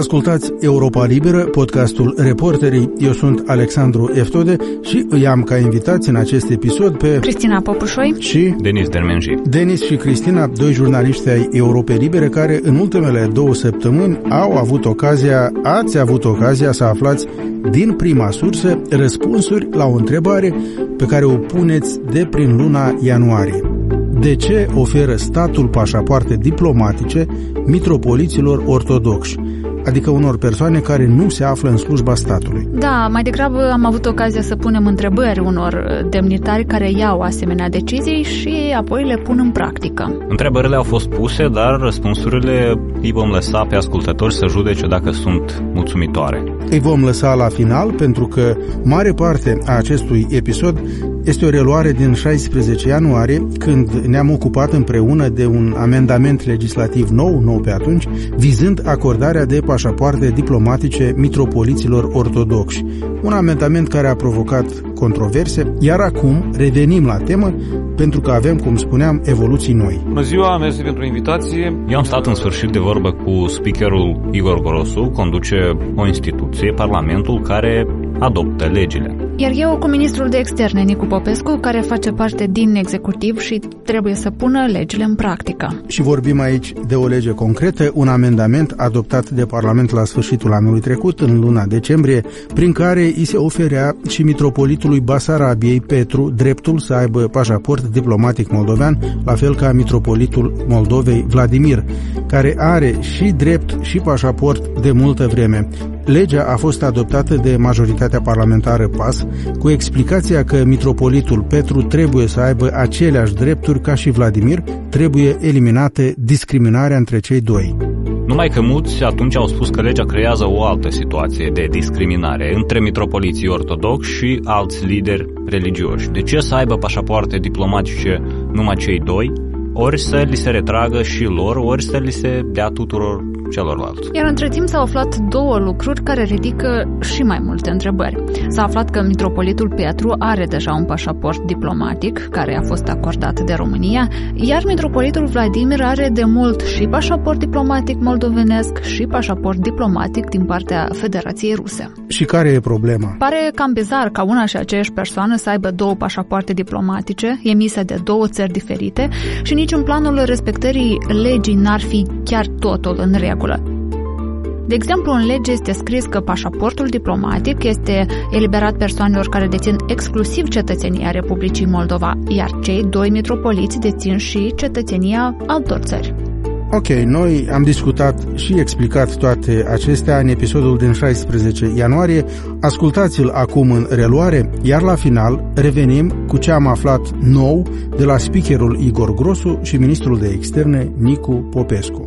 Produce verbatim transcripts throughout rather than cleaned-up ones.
Ascultați Europa Liberă, podcastul Reporterii. Eu sunt Alexandru Eftode și îi am ca invitați în acest episod pe Cristina Popușoi și Denis Dermenji. Denis și Cristina, doi jurnaliști ai Europei Libere care în ultimele două săptămâni au avut ocazia, ați avut ocazia să aflați din prima sursă răspunsuri la o întrebare pe care o puneți de prin luna ianuarie. De ce oferă statul pașapoarte diplomatice mitropoliților ortodoxi, adică unor persoane care nu se află în slujba statului? Da, mai degrabă am avut ocazia să punem întrebări unor demnitari care iau asemenea decizii și apoi le pun în practică. Întrebările au fost puse, dar răspunsurile îi vom lăsa pe ascultători să judece dacă sunt mulțumitoare. Îi vom lăsa la final pentru că mare parte a acestui episod este o reluare din șaisprezece ianuarie, când ne-am ocupat împreună de un amendament legislativ nou, nou pe atunci, vizând acordarea de pașapoarte diplomatice mitropoliților ortodoxi. Un amendament care a provocat controverse, iar acum revenim la temă pentru că avem, cum spuneam, evoluții noi. Bună ziua, mersi pentru invitație. Eu am stat în sfârșit de vorbă cu speakerul Igor Grosu, conduce o instituție, Parlamentul, care adoptă legile. Iar eu cu ministrul de externe, Nicu Popescu, care face parte din executiv și trebuie să pună legile în practică. Și vorbim aici de o lege concretă, un amendament adoptat de Parlament la sfârșitul anului trecut, în luna decembrie, prin care îi se oferea și mitropolitului Basarabiei Petru dreptul să aibă pașaport diplomatic moldovean, la fel ca mitropolitul Moldovei Vladimir, care are și drept și pașaport de multă vreme. Legea a fost adoptată de majoritatea parlamentară P A S cu explicația că mitropolitul Petru trebuie să aibă aceleași drepturi ca și Vladimir, trebuie eliminată discriminarea între cei doi. Numai că mulți atunci au spus că legea creează o altă situație de discriminare între mitropoliții ortodoxi și alți lideri religioși. De ce să aibă pașapoarte diplomatice numai cei doi, ori să li se retragă și lor, ori să li se dea tuturor celorlalți? Iar între timp s-au aflat două lucruri care ridică și mai multe întrebări. S-a aflat că mitropolitul Petru are deja un pașaport diplomatic care a fost acordat de România, iar mitropolitul Vladimir are de mult și pașaport diplomatic moldovenesc și pașaport diplomatic din partea Federației Ruse. Și care e problema? Pare cam bizar ca una și aceeași persoană să aibă două pașapoarte diplomatice emise de două țări diferite și nici în planul respectării legii n-ar fi chiar totul în regulă. De exemplu, în lege este scris că pașaportul diplomatic este eliberat persoanelor care dețin exclusiv cetățenia Republicii Moldova, iar cei doi mitropoliți dețin și cetățenia altor țări. Ok, noi am discutat și explicat toate acestea în episodul din șaisprezece ianuarie. Ascultați-l acum în reluare, iar la final revenim cu ce am aflat nou de la speakerul Igor Grosu și ministrul de externe Nicu Popescu.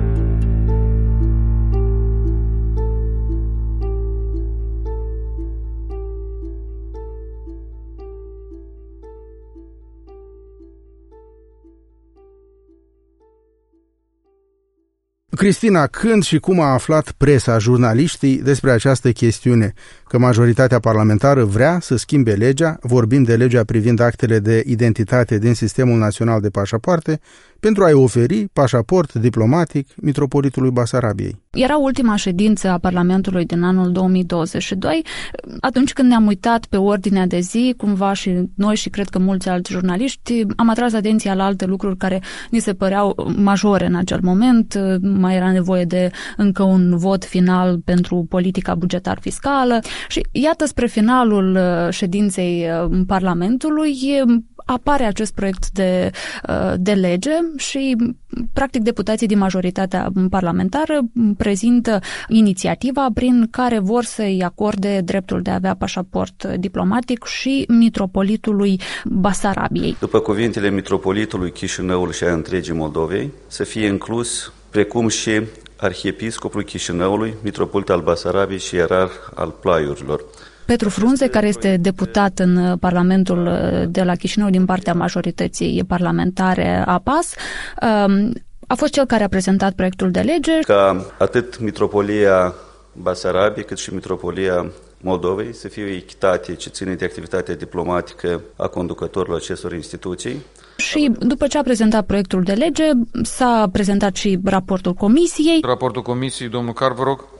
Cristina, când și cum a aflat presa, jurnaliștii despre această chestiune, că majoritatea parlamentară vrea să schimbe legea, vorbim de legea privind actele de identitate din Sistemul Național de Pașapoarte, pentru a-i oferi pașaport diplomatic mitropolitului Basarabiei? Era ultima ședință a Parlamentului din anul două mii douăzeci și doi, atunci când ne-am uitat pe ordinea de zi, cumva și noi și cred că mulți alți jurnaliști, am atras atenția la alte lucruri care ni se păreau majore în acel moment. Mai era nevoie de încă un vot final pentru politica bugetar-fiscală și iată, spre finalul ședinței Parlamentului apare acest proiect de, de lege și, practic, deputații din majoritatea parlamentară prezintă inițiativa prin care vor să-i acorde dreptul de a avea pașaport diplomatic și mitropolitului Basarabiei. După cuvintele mitropolitului Chișinăului și a întregii Moldovei, să fie inclus, precum și arhiepiscopul Chișinăului, mitropolit al Basarabiei și ierarh al Plaiurilor. Petru Frunze, care este deputat în Parlamentul de la Chișinău din partea majorității parlamentare a P A S, a fost cel care a prezentat proiectul de lege. Ca atât mitropolia Basarabiei cât și mitropolia Moldovei să fie o echitate ce ține de activitatea diplomatică a conducătorilor acestor instituții. Și după ce a prezentat proiectul de lege, s-a prezentat și raportul comisiei. Raportul comisiei, domnul Car, vă rog.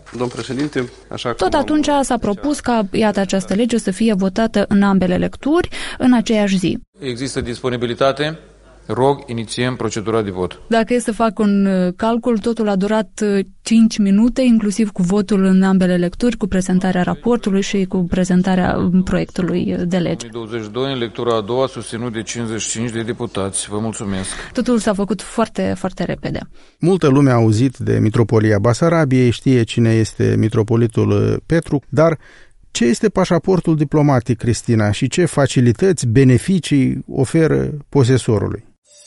Domn președinte, așa Tot atunci s-a propus ca, iată, această lege să fie votată în ambele lecturi, în aceeași zi. Există disponibilitate? Rog, inițiem procedura de vot. Dacă e să fac un calcul, totul a durat cinci minute, inclusiv cu votul în ambele lecturi, cu prezentarea raportului și cu prezentarea proiectului de lege. două mii douăzeci și doi, în lectura a doua, susținut de cincizeci și cinci de deputați. Vă mulțumesc. Totul s-a făcut foarte, foarte repede. Multă lume a auzit de Mitropolia Basarabiei, știe cine este mitropolitul Petru, dar ce este pașaportul diplomatic, Cristina, și ce facilități, beneficii oferă posesorului?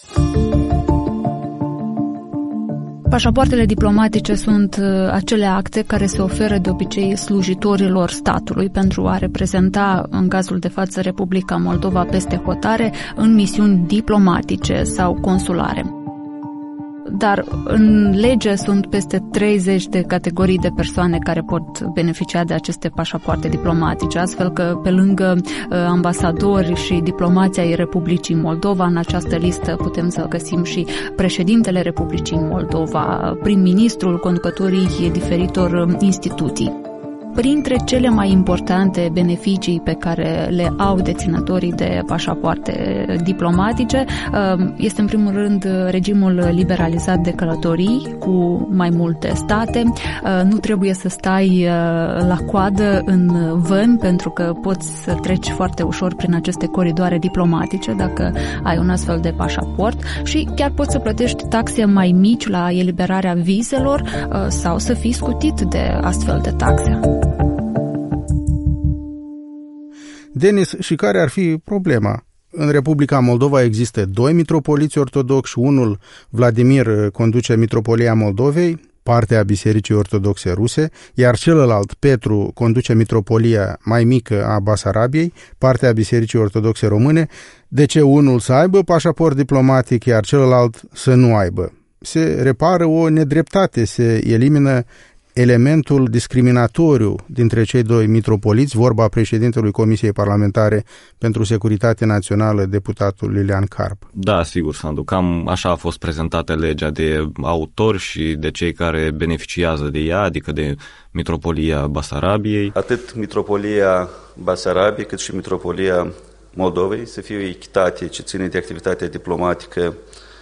Pașapoartele diplomatice sunt acele acte care se oferă de obicei slujitorilor statului pentru a reprezenta, în cazul de față, Republica Moldova peste hotare, în misiuni diplomatice sau consulare. Dar în lege sunt peste treizeci de categorii de persoane care pot beneficia de aceste pașapoarte diplomatice, astfel că pe lângă uh, ambasadori și diplomații ai Republicii Moldova, în această listă putem să găsim și președintele Republicii Moldova, prim-ministrul, conducătorii diferitor instituții. Printre cele mai importante beneficii pe care le au deținătorii de pașapoarte diplomatice este în primul rând regimul liberalizat de călătorii cu mai multe state. Nu trebuie să stai la coadă în vămi pentru că poți să treci foarte ușor prin aceste coridoare diplomatice dacă ai un astfel de pașaport și chiar poți să plătești taxe mai mici la eliberarea vizelor sau să fii scutit de astfel de taxe. Denis, și care ar fi problema? În Republica Moldova există doi mitropoliți ortodoxi, unul, Vladimir, conduce Mitropolia Moldovei, parte a Bisericii Ortodoxe Ruse, iar celălalt, Petru, conduce Mitropolia mai mică a Basarabiei, parte a Bisericii Ortodoxe Române. De ce unul să aibă pașaport diplomatic, iar celălalt să nu aibă? Se repară o nedreptate, se elimină elementul discriminatoriu dintre cei doi mitropoliți, vorba președintelui Comisiei Parlamentare pentru Securitate Națională, deputatul Lilian Carp. Da, sigur, Sandu, cam așa a fost prezentată legea de autori și de cei care beneficiază de ea, adică de Mitropolia Basarabiei. Atât Mitropolia Basarabiei cât și Mitropolia Moldovei să fie o echitate ce ține de activitatea diplomatică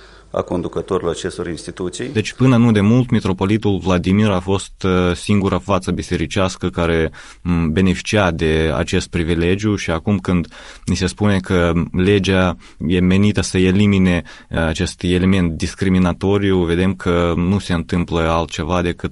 a conducătorilor acestor instituții. Deci până nu de mult, mitropolitul Vladimir a fost singura față bisericească care beneficia de acest privilegiu și acum când ni se spune că legea e menită să elimine acest element discriminatoriu, vedem că nu se întâmplă altceva decât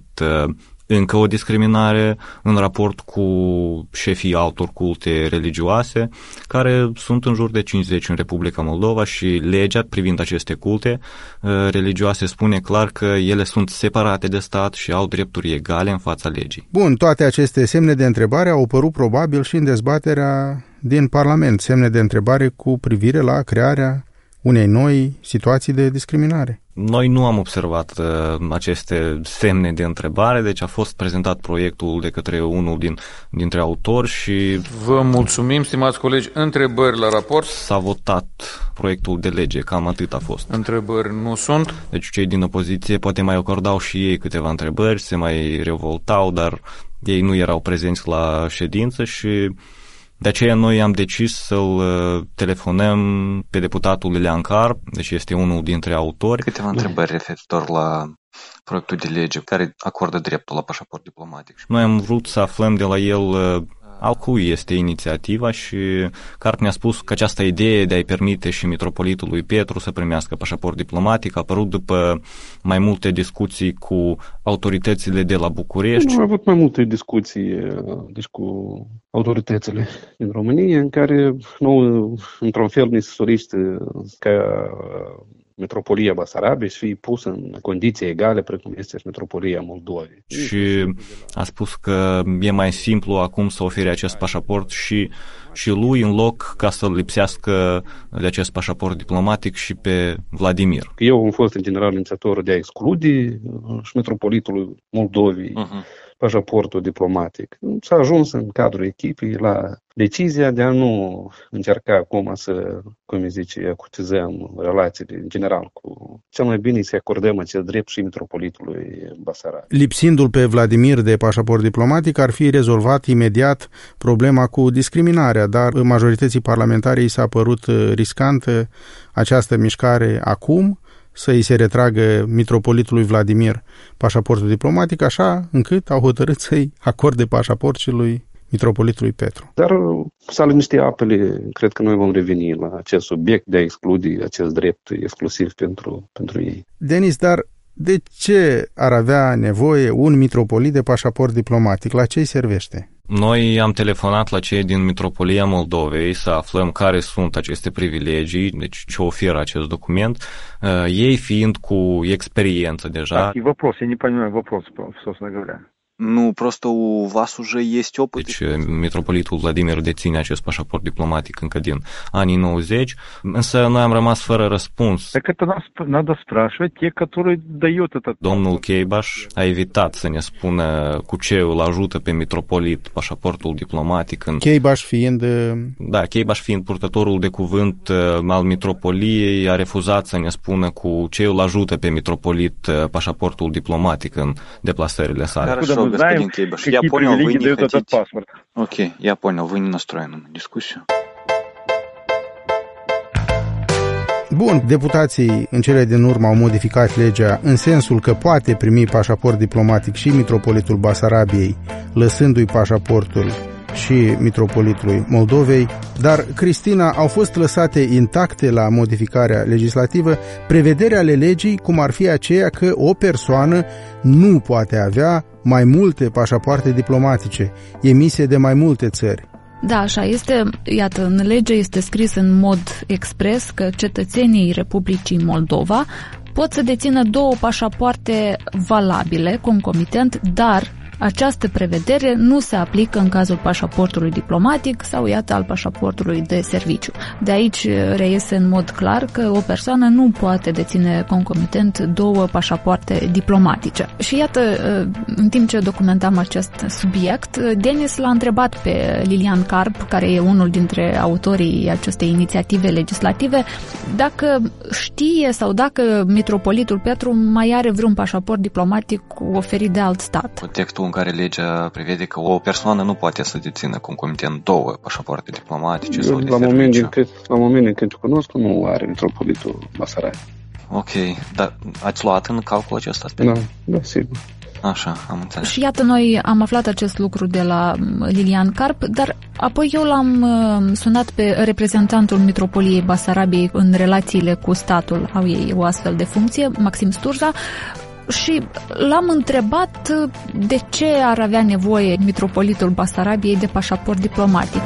încă o discriminare în raport cu șefii altor culte religioase, care sunt în jur de cincizeci în Republica Moldova și legea privind aceste culte religioase spune clar că ele sunt separate de stat și au drepturi egale în fața legii. Bun, toate aceste semne de întrebare au apărut probabil și în dezbaterea din Parlament, semne de întrebare cu privire la crearea unei noi situații de discriminare. Noi nu am observat uh, aceste semne de întrebare, deci a fost prezentat proiectul de către unul din, dintre autori și... Vă mulțumim, stimați colegi. Întrebări la raport? S-a votat proiectul de lege, cam atât a fost. Întrebări nu sunt. Deci cei din opoziție poate mai acordau și ei câteva întrebări, se mai revoltau, dar ei nu erau prezenți la ședință și... De aceea noi am decis să-l telefonăm pe deputatul Lilian Carp, deci este unul dintre autori. Câteva întrebări referitor la proiectul de lege care acordă dreptul la pașaport diplomatic. Noi am vrut să aflăm de la el al cui este inițiativa și Carp ne-a spus că această idee de a-i permite și mitropolitului Petru să primească pașaport diplomatic a apărut după mai multe discuții cu autoritățile de la București. Am avut mai multe discuții deci cu autoritățile din România în care nu, într-un fel, ne se solicită ca Mitropolia Basarabiei să fie pusă în condiții egale precum este și Mitropolia Moldovei. Și a spus că e mai simplu acum să ofere acest pașaport și, și lui în loc ca să-l lipsească de acest pașaport diplomatic și pe Vladimir. Eu am fost în general inițiator de a exclude și Mitropolitului Moldovei uh-huh. pașaportul diplomatic. S-a ajuns în cadrul echipei la decizia de a nu încerca acum să, cum îi zice, acutizăm relațiile în general cu... Cel mai bine să acordăm acest drept și mitropolitului Basarab. Lipsindu-l pe Vladimir de pașaport diplomatic, ar fi rezolvat imediat problema cu discriminarea, dar majorității parlamentare i s-a părut riscantă această mișcare acum, să îi se retragă mitropolitului Vladimir pașaportul diplomatic, așa încât au hotărât să-i acorde pașaport și lui mitropolitului Petru. Dar s-a liniștit apele, cred că noi vom reveni la acest subiect de a exclude acest drept exclusiv pentru, pentru ei. Denis, dar de ce ar avea nevoie un mitropolit de pașaport diplomatic? La ce îi servește? Noi am telefonat la cei din Mitropolia Moldovei să aflăm care sunt aceste privilegii, deci ce oferă acest document, uh, ei fiind cu experiență deja. Так, и вопрос, я не понимаю вопрос, собственно говоря. Ну, просто у вас уже есть опыт. Deci, mitropolitul Vladimir deține acest pașaport diplomatic încă din anii nouăzeci, însă noi am rămas fără răspuns. Так это нас надо спрашивать те, которые дают этот. Domnul Cheibaș a evitat să ne spună cu ce îl ajută pe mitropolit pașaportul diplomatic. În... Cheibaș fiind... Da, Cheibaș fiind purtătorul de cuvânt al mitropoliei, a refuzat să ne spună cu ce îl ajută pe mitropolit pașaportul diplomatic în deplasările sale. Хорошо, господин Кейбаш, я понял, вы не хотите... Окей, я понял, вы не настроены на дискуссию. Bun, deputații în cele din urmă au modificat legea în sensul că poate primi pașaport diplomatic și mitropolitul Basarabiei, lăsându-i pașaportul și mitropolitului Moldovei, dar, Cristina, au fost lăsate intacte la modificarea legislativă prevederi ale legii, cum ar fi aceea că o persoană nu poate avea mai multe pașapoarte diplomatice emise de mai multe țări. Da, așa este. Iată, în lege este scris în mod expres că cetățenii Republicii Moldova pot să dețină două pașapoarte valabile, concomitent, dar această prevedere nu se aplică în cazul pașaportului diplomatic sau, iată, al pașaportului de serviciu. De aici reiese în mod clar că o persoană nu poate deține concomitent două pașapoarte diplomatice. Și iată, în timp ce documentam acest subiect, Denis l-a întrebat pe Lilian Carp, care e unul dintre autorii acestei inițiative legislative, dacă știe sau dacă mitropolitul Petru mai are vreun pașaport diplomatic oferit de alt stat. Textul în care legea prevede că o persoană nu poate să dețină concomitent două pașapoarte diplomatice sau de la serviciu. Moment în cât, la momentul în când te cunosc, nu are mitropolitul Basarab. Ok, dar ați luat în calcul acest aspect? Da, da, sigur. Așa, am înțeles. Și iată, noi am aflat acest lucru de la Lilian Carp, dar apoi eu l-am sunat pe reprezentantul Mitropoliei Basarabiei în relațiile cu statul, au ei o astfel de funcție, Maxim Sturza, și l-am întrebat de ce ar avea nevoie mitropolitul Basarabiei de pașaport diplomatic.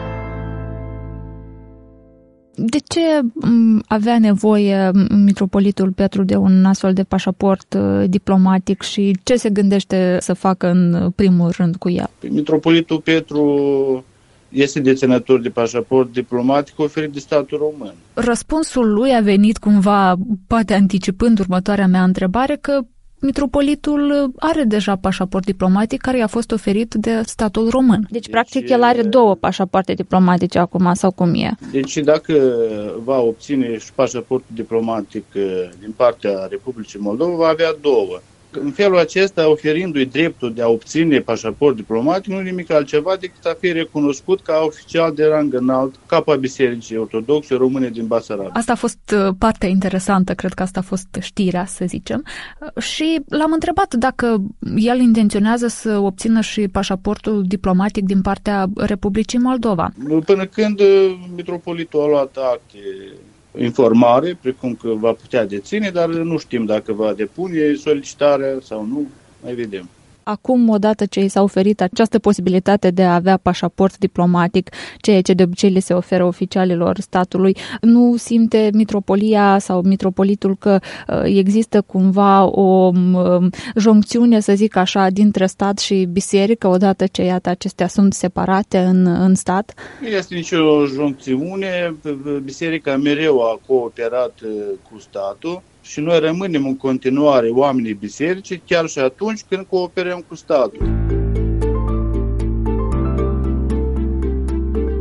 De ce avea nevoie mitropolitul Petru de un astfel de pașaport diplomatic și ce se gândește să facă în primul rând cu ea? Mitropolitul Petru este deținător de pașaport diplomatic oferit de statul român. Răspunsul lui a venit cumva, poate anticipând următoarea mea întrebare, că mitropolitul are deja pașaport diplomatic care i-a fost oferit de statul român. Deci, deci practic, el are două pașapoarte diplomatice acum, sau cum e? Deci, dacă va obține și pașaportul diplomatic din partea Republicii Moldova, va avea două. În felul acesta, oferindu-i dreptul de a obține pașaport diplomatic, nu nimic altceva decât a fi recunoscut ca oficial de rang înalt, capa Bisericii Ortodoxe Române din Basarab. Asta a fost partea interesantă, cred că asta a fost știrea, să zicem. Și l-am întrebat dacă el intenționează să obțină și pașaportul diplomatic din partea Republicii Moldova. Până când mitropolitul a luat acte informare, precum că va putea deține, dar nu știm dacă va depune solicitarea sau nu, mai vedem. Acum, odată ce i s-a oferit această posibilitate de a avea pașaport diplomatic, ceea ce de obicei le se oferă oficialilor statului, nu simte mitropolia sau mitropolitul că există cumva o joncțiune, să zic așa, dintre stat și biserică, odată ce, iată, acestea sunt separate în, în stat? Nu este nicio joncțiune, biserica mereu a cooperat cu statul, și noi rămânem în continuare oamenii bisericii, chiar și atunci când cooperăm cu statul.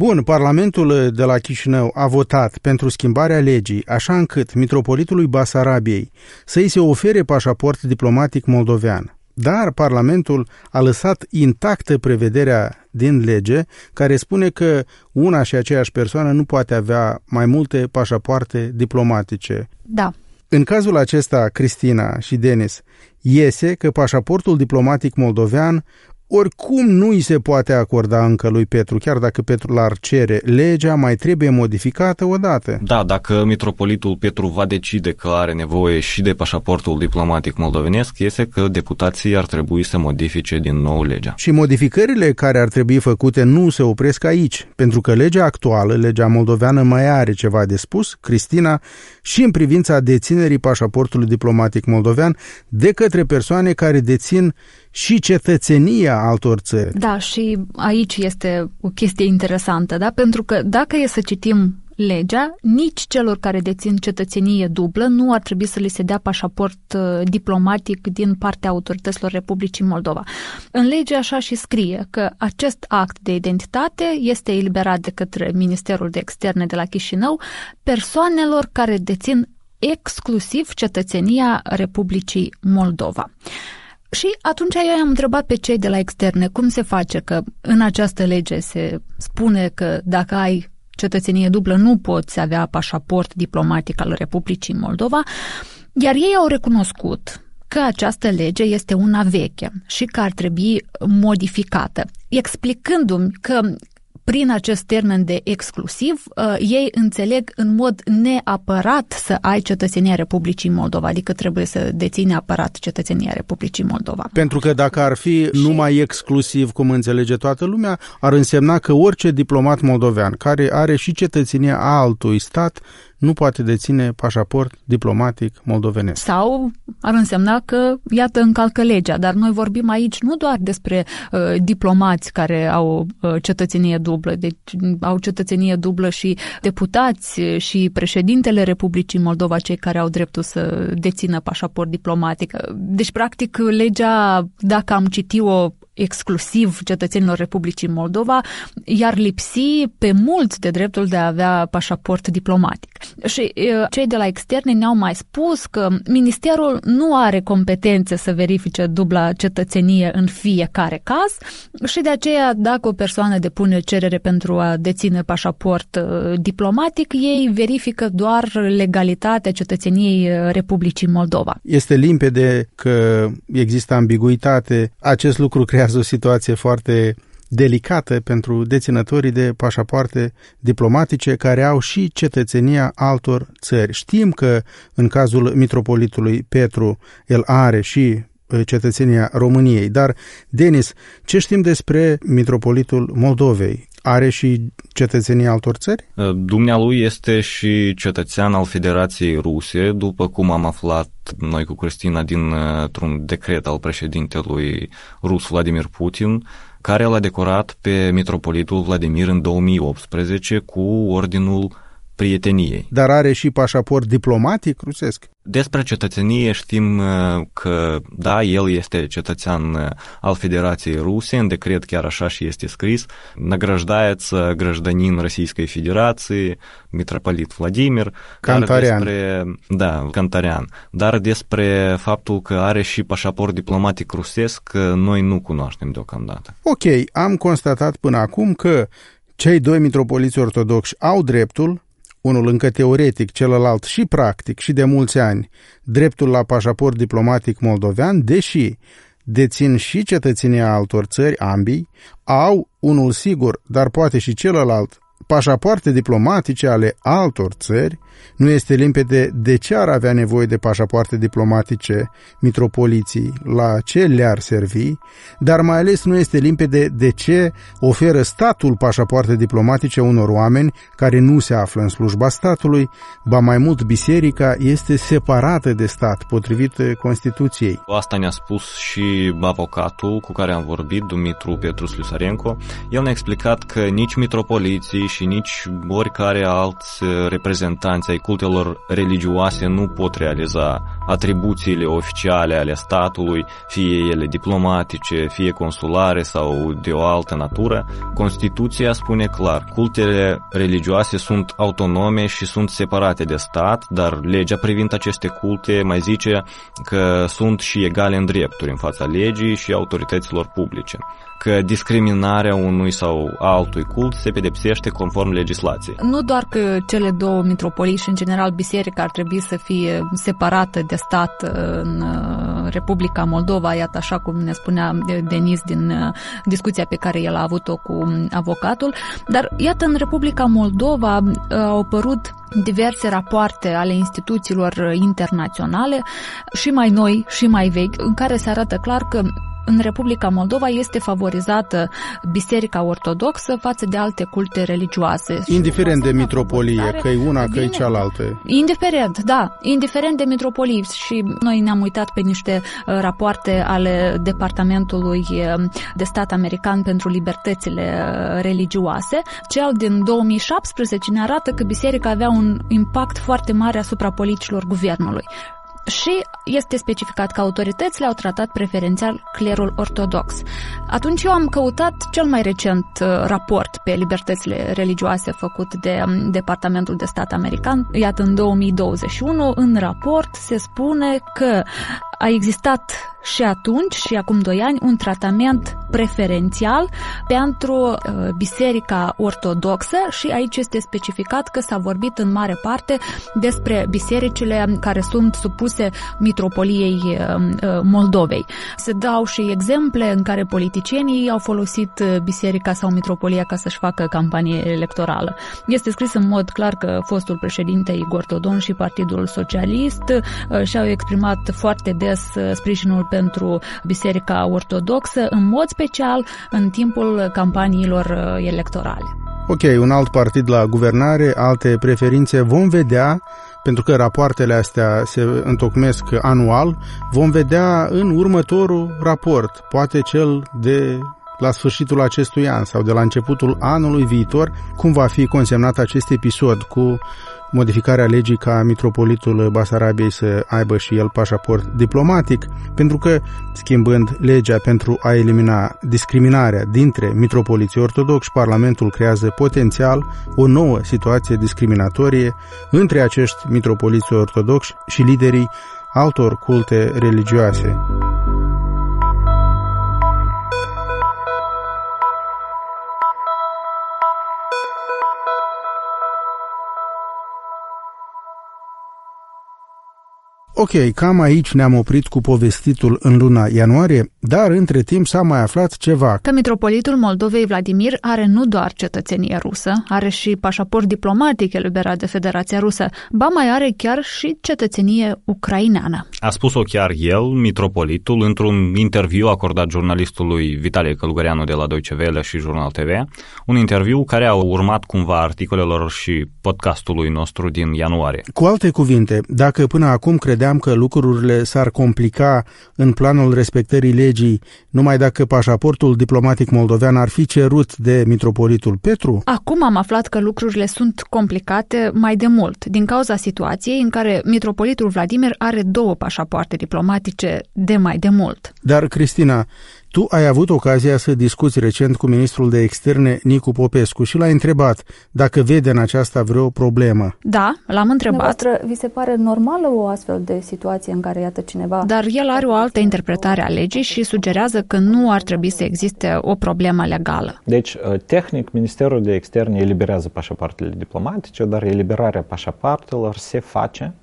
Bun, Parlamentul de la Chișinău a votat pentru schimbarea legii, așa încât mitropolitului Basarabiei să-i se ofere pașaport diplomatic moldovean. Dar Parlamentul a lăsat intactă prevederea din lege care spune că una și aceeași persoană nu poate avea mai multe pașapoarte diplomatice. Da. În cazul acesta, Cristina și Denis, iese că pașaportul diplomatic moldovean oricum nu îi se poate acorda încă lui Petru, chiar dacă Petru l-ar cere. Legea mai trebuie modificată odată. Da, dacă mitropolitul Petru va decide că are nevoie și de pașaportul diplomatic moldovenesc, este că deputații ar trebui să modifice din nou legea. Și modificările care ar trebui făcute nu se opresc aici, pentru că legea actuală, legea moldoveană, mai are ceva de spus, Cristina, și în privința deținerii pașaportului diplomatic moldovean de către persoane care dețin și cetățenia altor țări. Da, și aici este o chestie interesantă, da? Pentru că dacă e să citim legea, nici celor care dețin cetățenie dublă nu ar trebui să li se dea pașaport uh, diplomatic din partea autorităților Republicii Moldova. În lege așa și scrie că acest act de identitate este eliberat de către Ministerul de Externe de la Chișinău persoanelor care dețin exclusiv cetățenia Republicii Moldova. Și atunci eu i-am întrebat pe cei de la externe cum se face că în această lege se spune că dacă ai cetățenie dublă nu poți avea pașaport diplomatic al Republicii Moldova, iar ei au recunoscut că această lege este una veche și că ar trebui modificată, explicându-mi că prin acest termen de exclusiv, uh, ei înțeleg în mod neapărat să ai cetățenia Republicii Moldova, adică trebuie să deții neapărat cetățenia Republicii Moldova. Pentru că dacă ar fi și... numai exclusiv, cum înțelege toată lumea, ar însemna că orice diplomat moldovean care are și cetățenia altui stat nu poate deține pașaport diplomatic moldovenesc. Sau ar însemna că, iată, încalcă legea, dar noi vorbim aici nu doar despre uh, diplomați care au uh, cetățenie dublă, deci au cetățenie dublă și deputați și președintele Republicii Moldova, cei care au dreptul să dețină pașaport diplomatic. Deci, practic, legea, dacă am citit-o exclusiv cetățenilor Republicii Moldova, iar lipsi pe mulți de dreptul de a avea pașaport diplomatic. Și uh, cei de la externe ne-au mai spus că ministerul nu are competențe să verifice dubla cetățenie în fiecare caz și de aceea dacă o persoană depune cerere pentru a deține pașaport uh, diplomatic, ei verifică doar legalitatea cetățeniei Republicii Moldova. Este limpede că există ambiguitate. Acest lucru creează o situație foarte delicată pentru deținătorii de pașapoarte diplomatice care au și cetățenia altor țări. Știm că în cazul mitropolitului Petru el are și cetățenia României, dar, Denis, ce știm despre mitropolitul Moldovei? Are și cetățenia altor țări? Dumnealui este și cetățean al Federației Ruse, după cum am aflat noi cu Cristina dintr-un decret al președintelui rus Vladimir Putin, care l-a decorat pe mitropolitul Vladimir în două mii optsprezece cu Ordinul Prieteniei. Dar are și pașaport diplomatic rusesc? Despre cetățenie știm că, da, el este cetățean al Федерации Русии, în decret chiar așa și este scris, награждается гражданин Российской Федерации, mitropolit Vladimir, Cantarian. Despre, da, Cantarian. Dar despre faptul că are și pașaport diplomatic rusesc, noi nu cunoaștem deocamdată. Ok, am constatat până acum că cei doi mitropoliți ortodoxi au dreptul, unul încă teoretic, celălalt și practic și de mulți ani, dreptul la pașaport diplomatic moldovean, deși dețin și cetățenia altor țări, ambii, au, unul sigur, dar poate și celălalt, pașapoarte diplomatice ale altor țări. Nu este limpede de ce ar avea nevoie de pașapoarte diplomatice mitropoliții, la ce le-ar servi, dar mai ales nu este limpede de ce oferă statul pașapoarte diplomatice unor oameni care nu se află în slujba statului, ba mai mult biserica este separată de stat, potrivit Constituției. Asta ne-a spus și avocatul cu care am vorbit, Dumitru Petru Slusarenko. El ne-a explicat că nici mitropoliții și nici oricare alți reprezentanți ai cultelor religioase nu pot realiza atribuțiile oficiale ale statului, fie ele diplomatice, fie consulare sau de o altă natură. Constituția spune clar, cultele religioase sunt autonome și sunt separate de stat, dar legea privind aceste culte mai zice că sunt și egale în drepturi în fața legii și autorităților publice, că discriminarea unui sau altui cult se pedepsește conform legislației. Nu doar că cele două mitropolii și în general biserica ar trebui să fie separată de stat în Republica Moldova, iată așa cum ne spunea Denis din discuția pe care el a avut-o cu avocatul, dar iată în Republica Moldova au apărut diverse rapoarte ale instituțiilor internaționale și mai noi și mai vechi, în care se arată clar că în Republica Moldova este favorizată Biserica Ortodoxă față de alte culte religioase. Indiferent de mitropolie, că e una, că e cealaltă. Indiferent, da, indiferent de mitropolie. Și noi ne-am uitat pe niște rapoarte ale Departamentului de Stat American pentru Libertățile Religioase. Cel din două mii șaptesprezece ne arată că biserica avea un impact foarte mare asupra politicilor guvernului. Și este specificat că autoritățile au tratat preferențial clerul ortodox. Atunci eu am căutat cel mai recent raport pe libertățile religioase făcut de Departamentul de Stat American. Iată, în două mii douăzeci și unu, în raport se spune că a existat și atunci și acum doi ani un tratament preferențial pentru uh, Biserica Ortodoxă și aici este specificat că s-a vorbit în mare parte despre bisericile care sunt supuse mitropoliei uh, Moldovei. Se dau și exemple în care politicienii au folosit biserica sau mitropolia ca să-și facă campanie electorală. Este scris în mod clar că fostul președinte Igor Dodon și Partidul Socialist uh, și-au exprimat foarte des sprijinul pentru Biserica Ortodoxă, în mod special în timpul campaniilor electorale. Ok, un alt partid la guvernare, alte preferințe, vom vedea, pentru că rapoartele astea se întocmesc anual, vom vedea în următorul raport, poate cel de la sfârșitul acestui an sau de la începutul anului viitor, cum va fi consemnat acest episod cu modificarea legii ca mitropolitul Basarabiei să aibă și el pașaport diplomatic, pentru că, schimbând legea pentru a elimina discriminarea dintre mitropoliții ortodoxi, Parlamentul creează potențial o nouă situație discriminatorie între acești mitropoliți ortodoxi și liderii altor culte religioase. Ok, cam aici ne-am oprit cu povestitul în luna ianuarie, dar între timp s-a mai aflat ceva. Că mitropolitul Moldovei Vladimir are nu doar cetățenie rusă, are și pașaport diplomatic eliberat de Federația Rusă, ba mai are chiar și cetățenie ucraineană. A spus-o chiar el, mitropolitul, într-un interviu acordat jurnalistului Vitalie Călugăreanu de la Deutsche Welle și Jurnal T V, un interviu care a urmat cumva articolelor și podcastului nostru din ianuarie. Cu alte cuvinte, dacă până acum credeam că lucrurile s-ar complica în planul respectării legii numai dacă pașaportul diplomatic moldovean ar fi cerut de mitropolitul Petru, acum am aflat că lucrurile sunt complicate mai de mult, din cauza situației în care mitropolitul Vladimir are două pașapoarte diplomatice de mai de mult. Dar, Cristina, tu ai avut ocazia să discuți recent cu ministrul de externe Nicu Popescu și l-ai întrebat dacă vede în aceasta vreo problemă. Da, l-am întrebat. Vi se pare normală o astfel de situație în care iată cineva... Dar el are o altă interpretare a legii și sugerează că nu ar trebui să existe o problemă legală. Deci, tehnic, Ministerul de Externe eliberează pașapoartele diplomatice, dar eliberarea pașapoartelor se face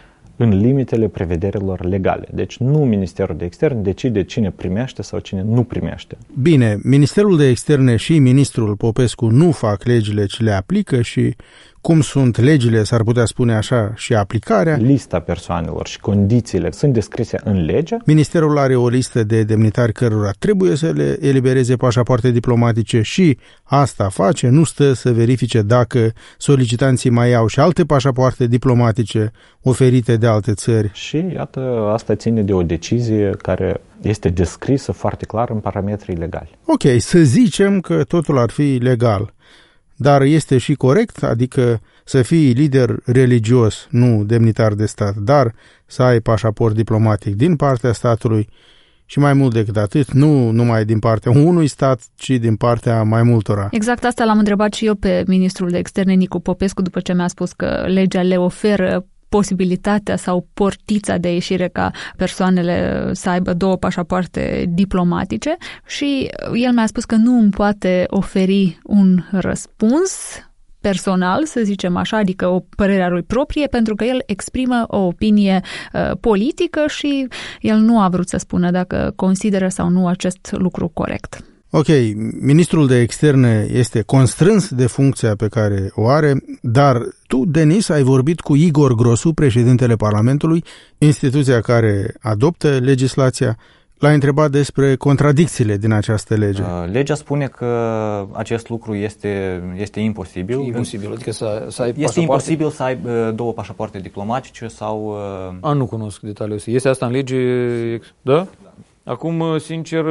în limitele prevederilor legale. Deci nu Ministerul de Externe decide cine primește sau cine nu primește. Bine, Ministerul de Externe și ministrul Popescu nu fac legile, ci le aplică și cum sunt legile, s-ar putea spune așa, și aplicarea. Lista persoanelor și condițiile sunt descrise în lege. Ministerul are o listă de demnitari cărora trebuie să le elibereze pașapoarte diplomatice și asta face, nu stă să verifice dacă solicitanții mai au și alte pașapoarte diplomatice oferite de alte țări. Și iată, asta ține de o decizie care este descrisă foarte clar în parametrii legali. Ok, să zicem că totul ar fi legal. dar este și corect, adică să fii lider religios, nu demnitar de stat, dar să ai pașaport diplomatic din partea statului și mai mult decât atât, nu numai din partea unui stat, ci din partea mai multora. Exact asta l-am întrebat și eu pe ministrul de externe Nicu Popescu după ce mi-a spus că legea le oferă posibilitatea sau portița de ieșire ca persoanele să aibă două pașapoarte diplomatice și el mi-a spus că nu îmi poate oferi un răspuns personal, să zicem așa, adică o părere a lui proprie, pentru că el exprimă o opinie uh, politică și el nu a vrut să spună dacă consideră sau nu acest lucru corect. Ok, ministrul de externe este constrâns de funcția pe care o are, dar tu, Denis, ai vorbit cu Igor Grosu, președintele Parlamentului, instituția care adoptă legislația. L-a întrebat despre contradicțiile din această lege. Legea spune că acest lucru este, este imposibil. Imposibil, adică să, să ai Este pașapoarte... imposibil să ai două pașapoarte diplomatice sau... A, nu cunosc detaliul ăsta. Este asta în lege, da? Acum, sincer,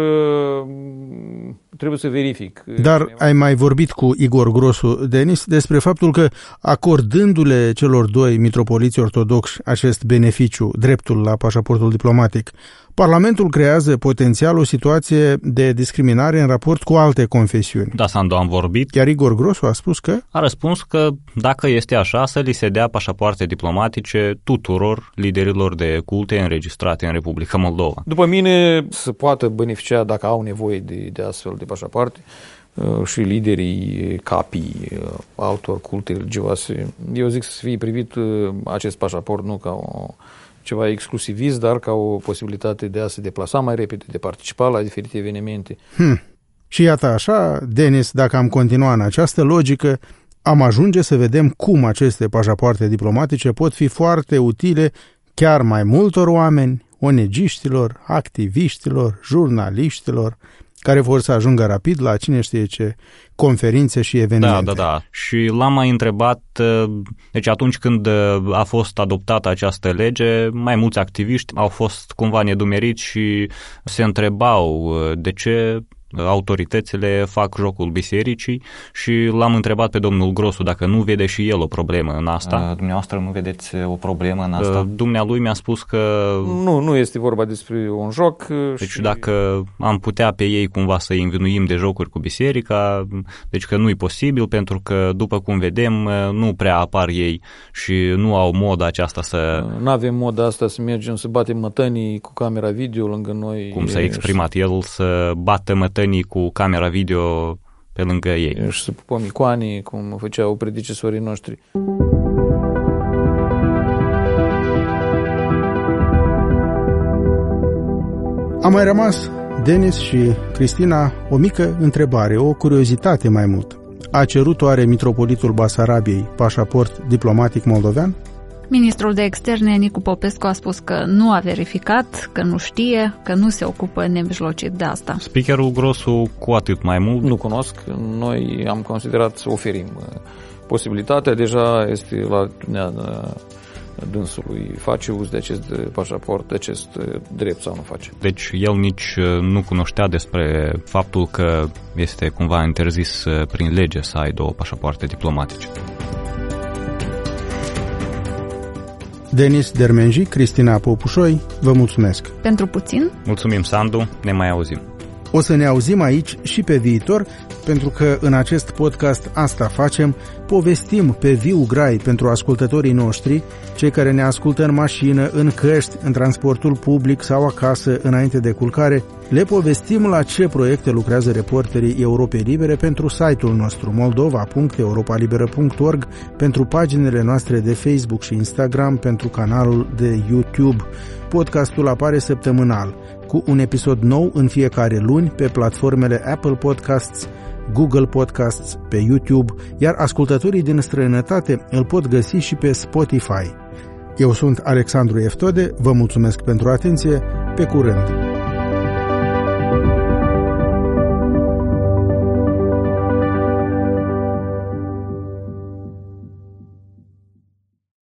trebuie să verific. Dar ai mai vorbit cu Igor Grosu, Denis, despre faptul că acordându-le celor doi mitropoliți ortodoxi acest beneficiu, dreptul la pașaportul diplomatic, Parlamentul creează potențial o situație de discriminare în raport cu alte confesiuni. Da, Sandu, am vorbit. Chiar Igor Grosu a spus că? A răspuns că dacă este așa, să li se dea pașapoarte diplomatice tuturor liderilor de culte înregistrate în Republica Moldova. După mine, să poată beneficia, dacă au nevoie de, de astfel de pașapoarte, și liderii, capii, altor culte religioase. Eu zic să fie privit acest pașaport nu ca o ceva exclusivist, dar ca o posibilitate de a se deplasa mai repede, de participa la diferite evenimente. Hmm. Și iată așa, Denis, dacă am continua în această logică, am ajunge să vedem cum aceste pașapoarte diplomatice pot fi foarte utile chiar mai multor oameni, onegiștilor, activiștilor, jurnaliștilor, care vor să ajungă rapid la cine știe ce conferințe și evenimente. Da, da, da. Și l-am mai întrebat, deci atunci când a fost adoptată această lege, mai mulți activiști au fost cumva nedumeriți și se întrebau de ce autoritățile fac jocul bisericii și l-am întrebat pe domnul Grosu dacă nu vede și el o problemă în asta. A, dumneavoastră nu vedeți o problemă în asta? Dumnealui mi-a spus că... Nu, nu este vorba despre un joc. Deci și... dacă am putea pe ei cumva să-i învinuim de jocuri cu biserica, deci că nu e posibil, pentru că după cum vedem nu prea apar ei și nu au moda aceasta să... Nu avem moda asta să mergem să batem mătănii cu camera video lângă noi. Cum s-a exprimat el, să bată mătănii cu camera video pe lângă ei. Și să pupăm icoane, cum făceau predecesorii noștri. A mai rămas, Denis și Cristina, o mică întrebare, o curiozitate mai mult. A cerut oare mitropolitul Basarabiei pașaport diplomatic moldovean? Ministrul de externe Nicu Popescu a spus că nu a verificat, că nu știe, că nu se ocupă nemijlocit de asta. Speakerul Grosu cu atât mai mult? Nu cunosc. Noi am considerat să oferim posibilitatea. Deja este la atitudinea dânsului. Face uz de acest pașaport, de acest drept sau nu face. Deci el nici nu cunoștea despre faptul că este cumva interzis prin lege să ai două pașapoarte diplomatice. Denis Dermenji, Cristina Popușoi, vă mulțumesc. Pentru puțin. Mulțumim, Sandu, ne mai auzim. O să ne auzim aici și pe viitor, pentru că în acest podcast asta facem, povestim pe viu grai pentru ascultătorii noștri, cei care ne ascultă în mașină, în căști, în transportul public sau acasă înainte de culcare, le povestim la ce proiecte lucrează reporterii Europei Libere pentru site-ul nostru moldova punct europa liberă punct org, pentru paginile noastre de Facebook și Instagram, pentru canalul de YouTube. Podcastul apare săptămânal, cu un episod nou în fiecare luni pe platformele Apple Podcasts, Google Podcasts, pe YouTube, iar ascultătorii din străinătate îl pot găsi și pe Spotify. Eu sunt Alexandru Eftode, vă mulțumesc pentru atenție, pe curând!